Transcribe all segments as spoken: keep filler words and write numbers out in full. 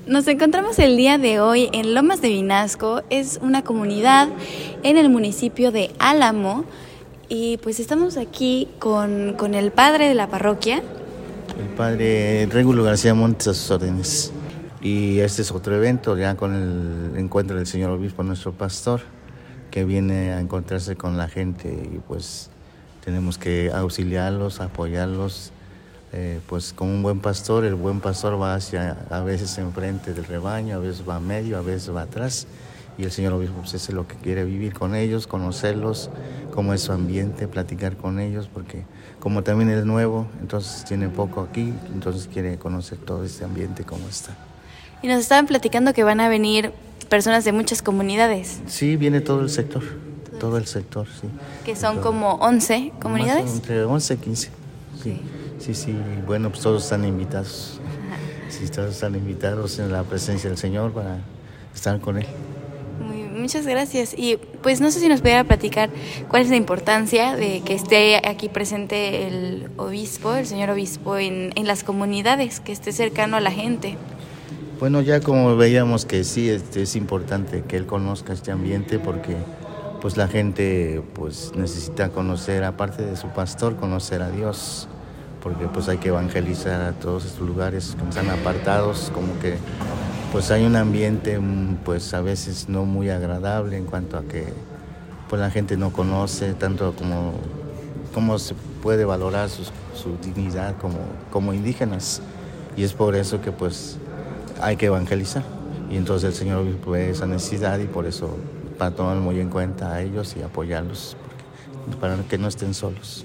Nos encontramos el día de hoy en Lomas de Vinasco, es una comunidad en el municipio de Álamo y pues estamos aquí con, con el padre de la parroquia. El padre Régulo García Montes a sus órdenes. Y este es otro evento ya con el encuentro del señor obispo, nuestro pastor, que viene a encontrarse con la gente y pues tenemos que auxiliarlos, apoyarlos. Eh, pues como un buen pastor, el buen pastor va hacia, a veces enfrente del rebaño, a veces va a medio, a veces va atrás, y el señor obispo pues es lo que quiere, vivir con ellos, conocerlos, cómo es su ambiente, platicar con ellos, porque como también es nuevo, entonces tiene poco aquí, entonces quiere conocer todo este ambiente, cómo está. Y nos estaban platicando que van a venir personas de muchas comunidades. Sí, viene todo el sector, todo, todo el sector, sí. Que son todo. como once comunidades. Más, entre once y quince, sí. sí. Sí, sí, bueno, pues todos están invitados. Ajá. Sí, todos están invitados en la presencia del Señor para estar con Él. Muy, muchas gracias. Y pues no sé si nos pudiera platicar cuál es la importancia de que esté aquí presente el obispo, el señor obispo, en, en las comunidades, que esté cercano a la gente. Bueno, ya como veíamos que sí, es, es importante que Él conozca este ambiente porque pues la gente pues necesita conocer, aparte de su pastor, conocer a Dios. Porque pues hay que evangelizar a todos estos lugares que están apartados, como que pues hay un ambiente pues a veces no muy agradable en cuanto a que pues la gente no conoce tanto como cómo se puede valorar su, su dignidad como, como indígenas, y es por eso que pues hay que evangelizar, y entonces el Señor ve esa necesidad y por eso para tomar muy en cuenta a ellos y apoyarlos porque, para que no estén solos.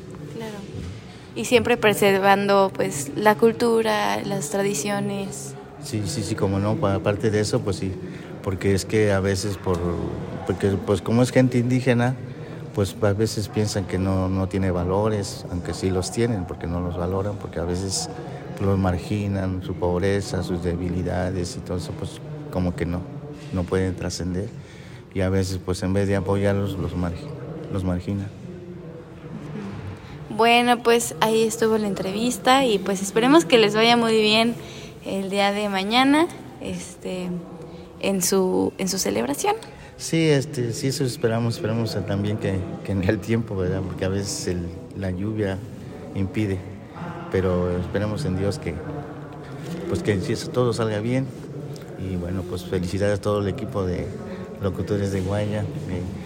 Y siempre preservando pues la cultura, las tradiciones. Sí, sí, sí, como no, aparte de eso, pues sí, porque es que a veces por, porque pues como es gente indígena, pues a veces piensan que no, no tiene valores, aunque sí los tienen, porque no los valoran, porque a veces pues, los marginan, su pobreza, sus debilidades y todo eso, pues como que no, no pueden trascender. Y a veces pues en vez de apoyarlos, los marginan, los marginan. Bueno, pues ahí estuvo la entrevista y pues esperemos que les vaya muy bien el día de mañana, este, en su en su celebración. Sí, este, sí, eso esperamos, esperamos también que, que en el tiempo, ¿verdad? Porque a veces el, la lluvia impide, pero esperemos en Dios que, pues que eso todo salga bien y bueno, pues felicidades a todo el equipo de locutores de Guaya. Eh,